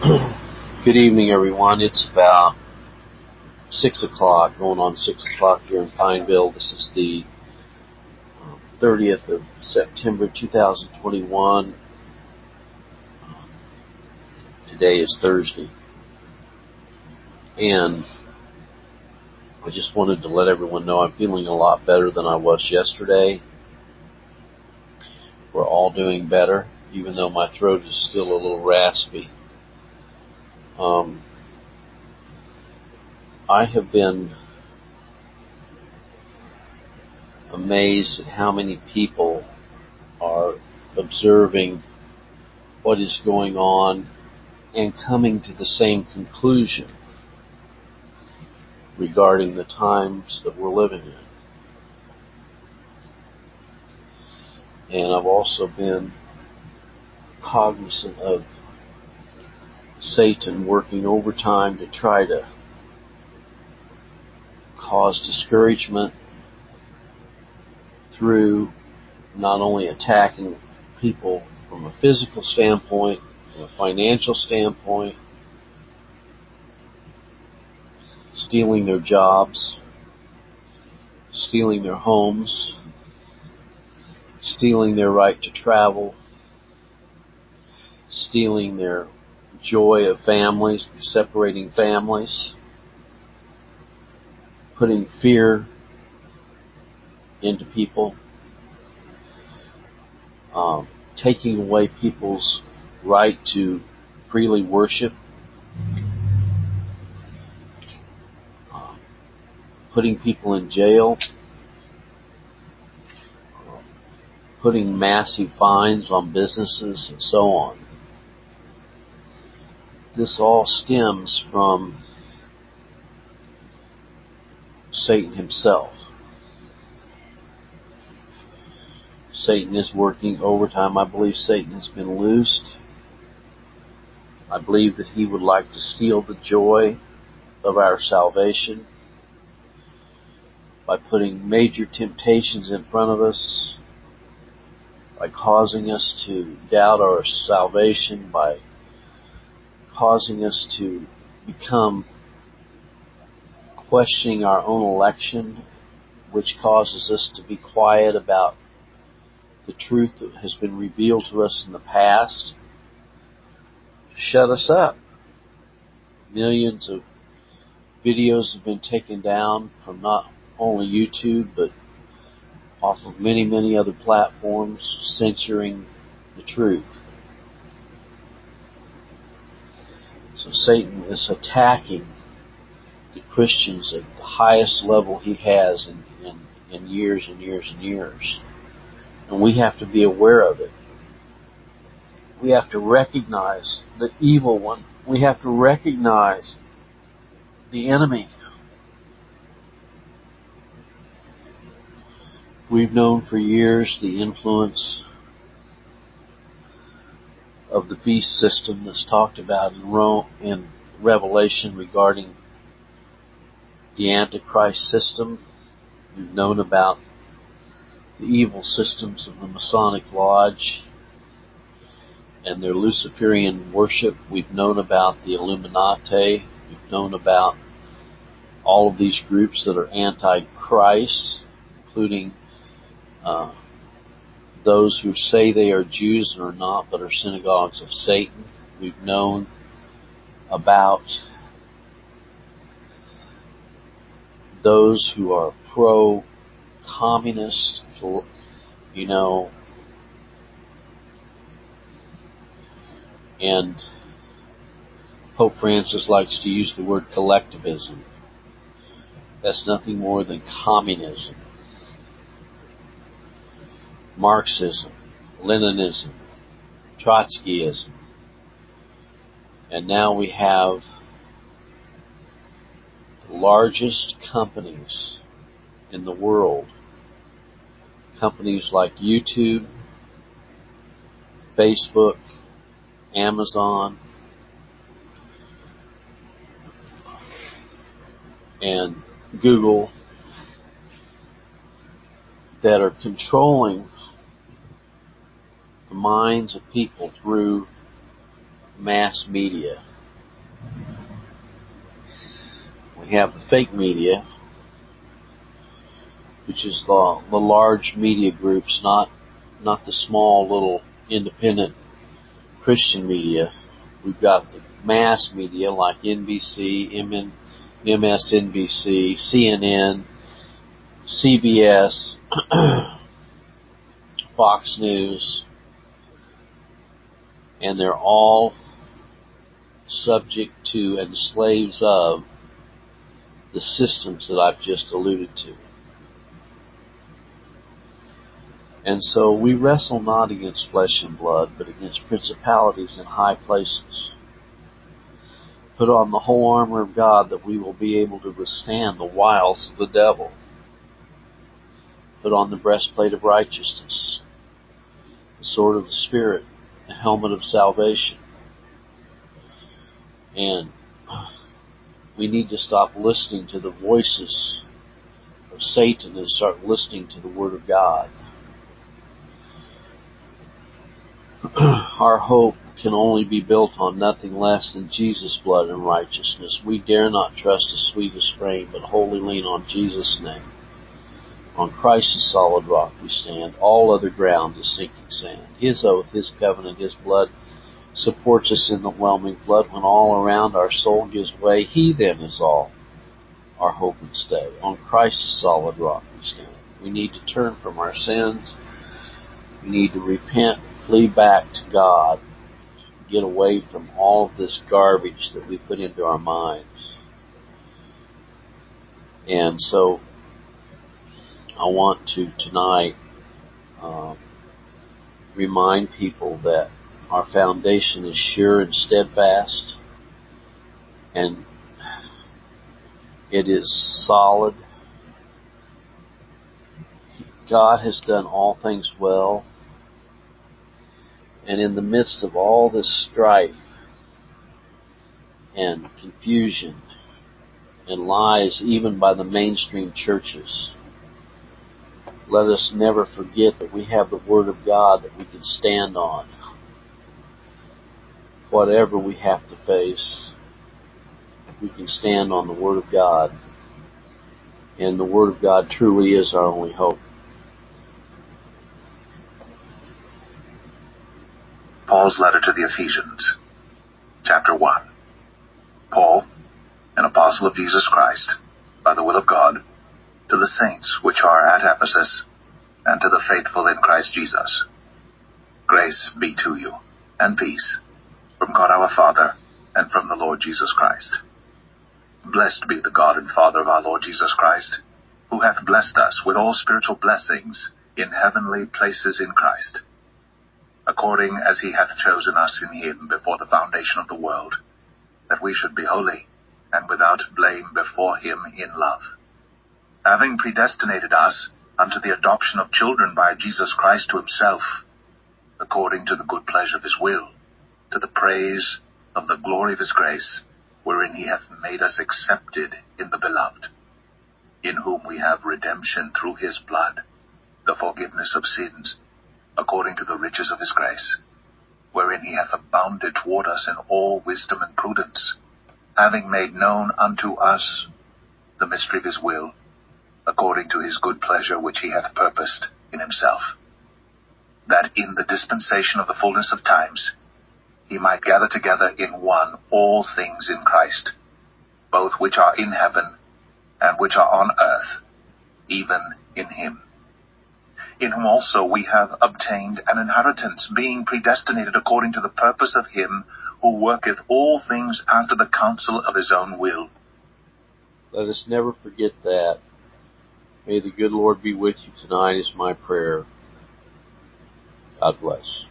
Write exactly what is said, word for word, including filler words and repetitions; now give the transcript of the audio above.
Good evening, everyone. It's about six o'clock, going on six o'clock here in Pineville. This is the thirtieth of September, two thousand twenty-one. Today is Thursday. And I just wanted to let everyone know I'm feeling a lot better than I was yesterday. We're all doing better, even though my throat is still a little raspy. Um, I have been amazed at how many people are observing what is going on and coming to the same conclusion regarding the times that we're living in. And I've also been cognizant of Satan working overtime to try to cause discouragement through not only attacking people from a physical standpoint, from a financial standpoint, stealing their jobs, stealing their homes, stealing their right to travel, stealing their joy of families, separating families, putting fear into people, um, taking away people's right to freely worship, uh, putting people in jail, uh, putting massive fines on businesses, and so on. This all stems from Satan himself. Satan is working overtime. I believe Satan has been loosed. I believe that he would like to steal the joy of our salvation by putting major temptations in front of us, by causing us to doubt our salvation, by causing us to become questioning our own election, which causes us to be quiet about the truth that has been revealed to us in the past, to shut us up. Millions of videos have been taken down from not only YouTube, but off of many, many other platforms, censoring the truth. So Satan is attacking the Christians at the highest level he has in, in, in years and years and years. And we have to be aware of it. We have to recognize the evil one. We have to recognize the enemy. We've known for years the influence of the beast system that's talked about in Rome, in Revelation regarding the Antichrist system. We've known about the evil systems of the Masonic Lodge and their Luciferian worship. We've known about the Illuminati. We've known about all of these groups that are anti-Christ, including uh, those who say they are Jews and are not, but are synagogues of Satan. We've known about those who are pro-communist, you know, and Pope Francis likes to use the word collectivism. That's nothing more than communism, Marxism, Leninism, Trotskyism. And now we have the largest companies in the world, companies like YouTube, Facebook, Amazon, and Google, that are controlling the minds of people through mass media. We have the fake media, which is the, the large media groups, not not the small little independent Christian media. We've got the mass media like N B C, M S N B C, C N N, C B S, Fox News, and they're all subject to and slaves of the systems that I've just alluded to. And so we wrestle not against flesh and blood, but against principalities in high places. Put on the whole armor of God that we will be able to withstand the wiles of the devil. Put on the breastplate of righteousness, the sword of the Spirit, the helmet of salvation. And we need to stop listening to the voices of Satan and start listening to the Word of God. Our hope can only be built on nothing less than Jesus' blood and righteousness. We dare not trust the sweetest frame, but wholly lean on Jesus' name. On Christ's solid rock we stand. All other ground is sinking sand. His oath, His covenant, His blood supports us in the whelming flood. When all around our soul gives way, He then is all our hope and stay. On Christ's solid rock we stand. We need to turn from our sins. We need to repent, flee back to God, get away from all of this garbage that we put into our minds. And so I want to tonight um, remind people that our foundation is sure and steadfast, and it is solid. God has done all things well. And in the midst of all this strife and confusion and lies, even by the mainstream churches, let us never forget that we have the Word of God that we can stand on. Whatever we have to face, we can stand on the Word of God. And the Word of God truly is our only hope. Paul's letter to the Ephesians, chapter one. Paul, an apostle of Jesus Christ, by the will of God, to the saints which are at Ephesus, and to the faithful in Christ Jesus. Grace be to you, and peace, from God our Father, and from the Lord Jesus Christ. Blessed be the God and Father of our Lord Jesus Christ, who hath blessed us with all spiritual blessings in heavenly places in Christ, according as He hath chosen us in Him before the foundation of the world, that we should be holy and without blame before Him in love, having predestinated us unto the adoption of children by Jesus Christ to Himself, according to the good pleasure of His will, to the praise of the glory of His grace, wherein He hath made us accepted in the Beloved, in whom we have redemption through His blood, the forgiveness of sins, according to the riches of His grace, wherein He hath abounded toward us in all wisdom and prudence, having made known unto us the mystery of His will, according to His good pleasure which He hath purposed in Himself, that in the dispensation of the fullness of times He might gather together in one all things in Christ, both which are in heaven and which are on earth, even in Him, in whom also we have obtained an inheritance, being predestinated according to the purpose of Him who worketh all things after the counsel of His own will. Let us never forget that. May the good Lord be with you tonight is my prayer. God bless.